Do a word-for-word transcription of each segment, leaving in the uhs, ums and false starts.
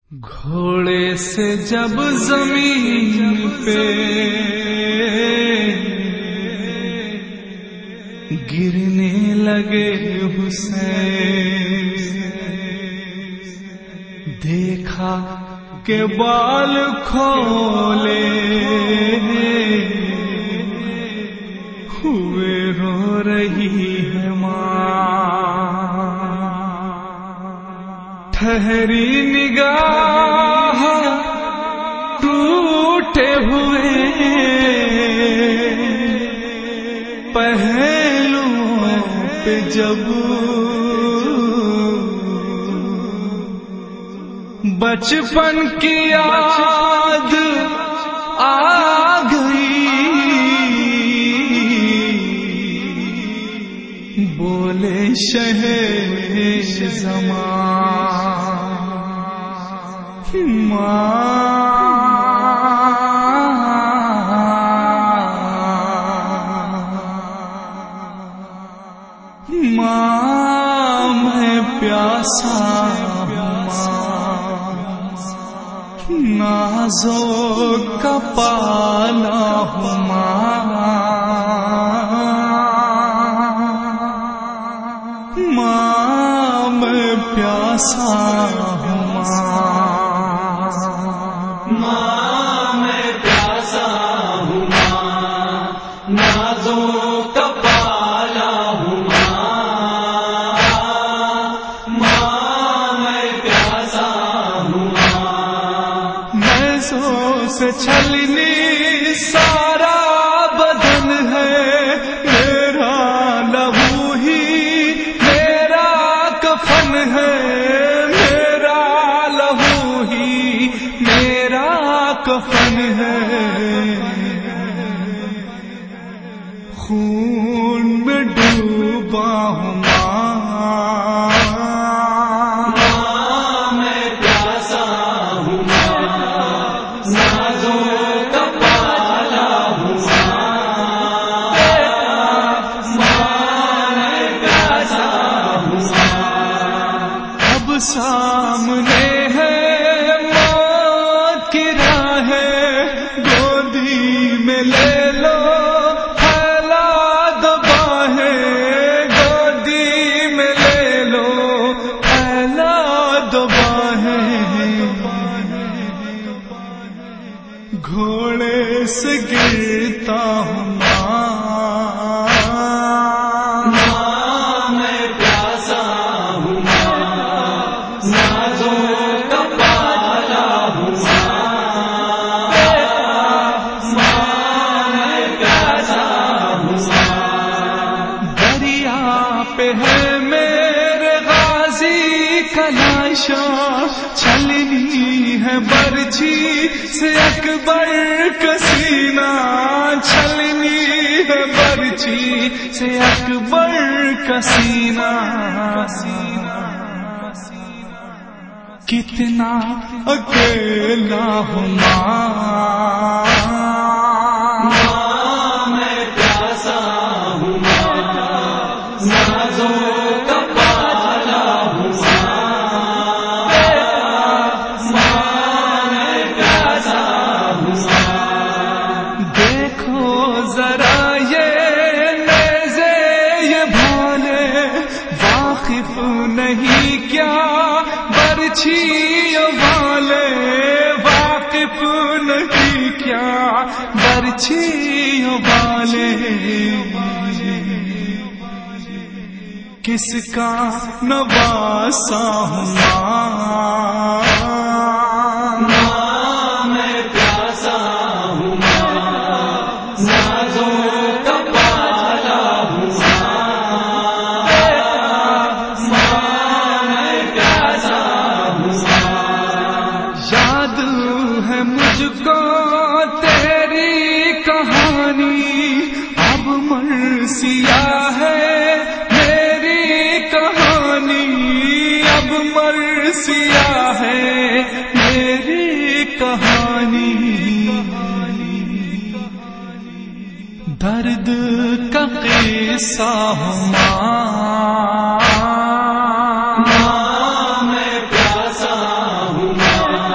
گھوڑے سے جب زمین پہ گرنے لگے حسین، دیکھا کہ بال کھولے ہوئے رو رہی ہے ماں، ٹھہری نگاہ ٹوٹے ہوئے پہلوؤں پہ جب بچپن کی یاد آ گئی، بولے شہر زمان ماں ماں میں پیاسا نازوں کا پالا ہوں ماں میں پیاسا ہوں ماں میں پیاسا ہوں نازوں کا پالا ہوں ماں میں پیاسا ہوں نیزوں سے چھلنی سارا بدن ہے میرا، لہو ہی میرا کفن ہے میرا، لہو ہی میرا کفن ہے، خون میں ڈوبا ہوں سامنے ہے موت کی راہ، گودی میں لے لو پھیلا دو باہیں، گودی میں لے لو پھیلا دو باہیں، گھوڑے سے گرتا ہوں ہے میرے غازی کا لاشا، چھلنی ہے برچھی سے اکبر کا سینہ، چھلنی ہے برچھی سے اکبر کا سینہ، کتنا اکیلا ہوں ذرا یہ نیزے یہ بھالے، واقف نہیں کیا برچھی والے، واقف نہیں کیا برچھی والے، کس کا نواسا ہوں مجھ کو تیری کہانی، اب مرثیہ ہے میری کہانی، اب مرثیہ ہے میری کہانی، درد کا قصہ ہوں ماں میں پیاسا ہوں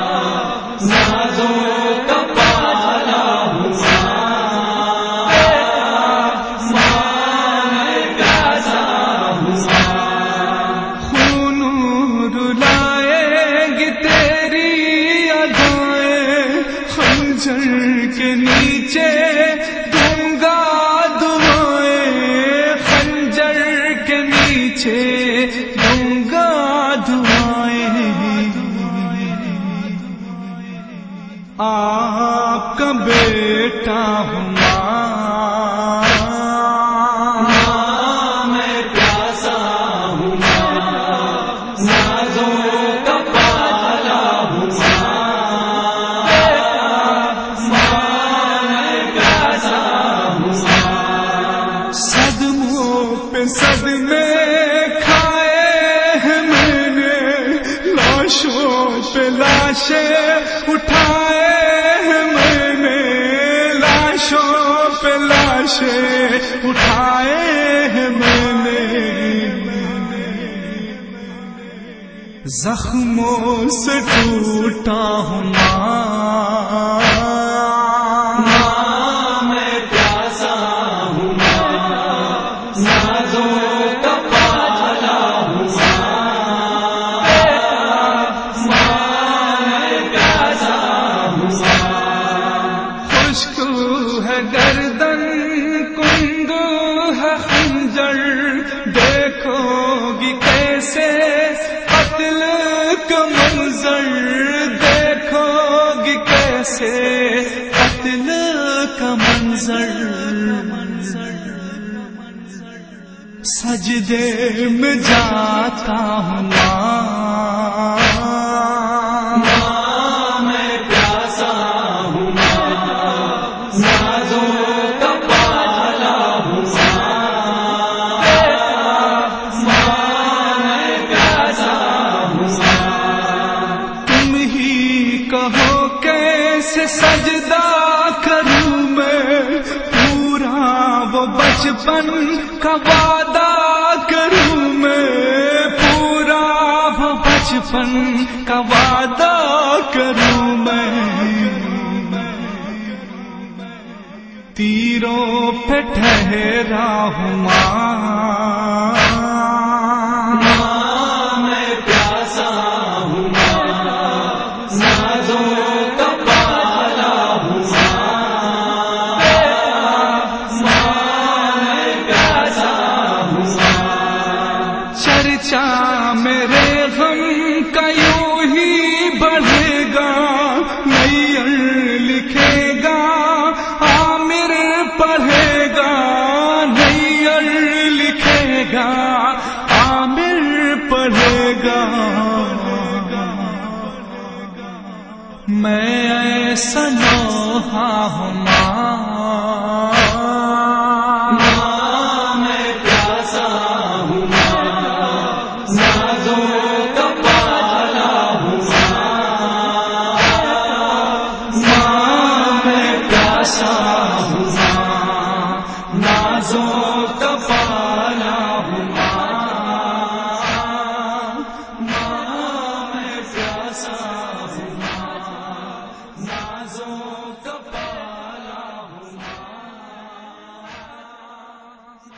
دوں گا دعائیں، آپ کا بیٹا ہوں میں پیاسا ہوں، نازوں کا پالا ہوں، میں پیاسا ہوں، صدموں پہ صدمے کھائے ہیں میں نے، لاشوں پہ لاشیں اٹھائے ہیں میں نے، لاشوں پہ لاشیں اٹھائے ہیں میں نے، زخموں سے ٹوٹا ہوں میں پیاسا ہوں، نازوں کا پالا ہوں، میں پیاسا ہوں، خشک ہے گردن کند ہے خنجر، دیکھو گی کیسے قتل کا منظر، دیکھو گی کیسے قتل کا منظر، سجدے میں جاتا ہوں میں پیاسا ہوں، نازوں کا پالا ہوں، میں پیاسا ہوں، تم ہی کہو کیسے سجدہ کروں میں، پورا وہ بچپن کا وعدہ کروں میں، پورا وہ بچپن کا وعدہ کروں میں، تیروں پہ ٹھہرا ہوں میں پیاسا ہوں، نازوں کا پالا ہوں، میں پیاسا ہوں، چرچا میرے غم کا یوں ہی بڑھے گا، نیر لکھے گا عامر پڑھے گا، نیر لکھے گا عامر پڑھے گا، میں ایسا لوحہ ہوں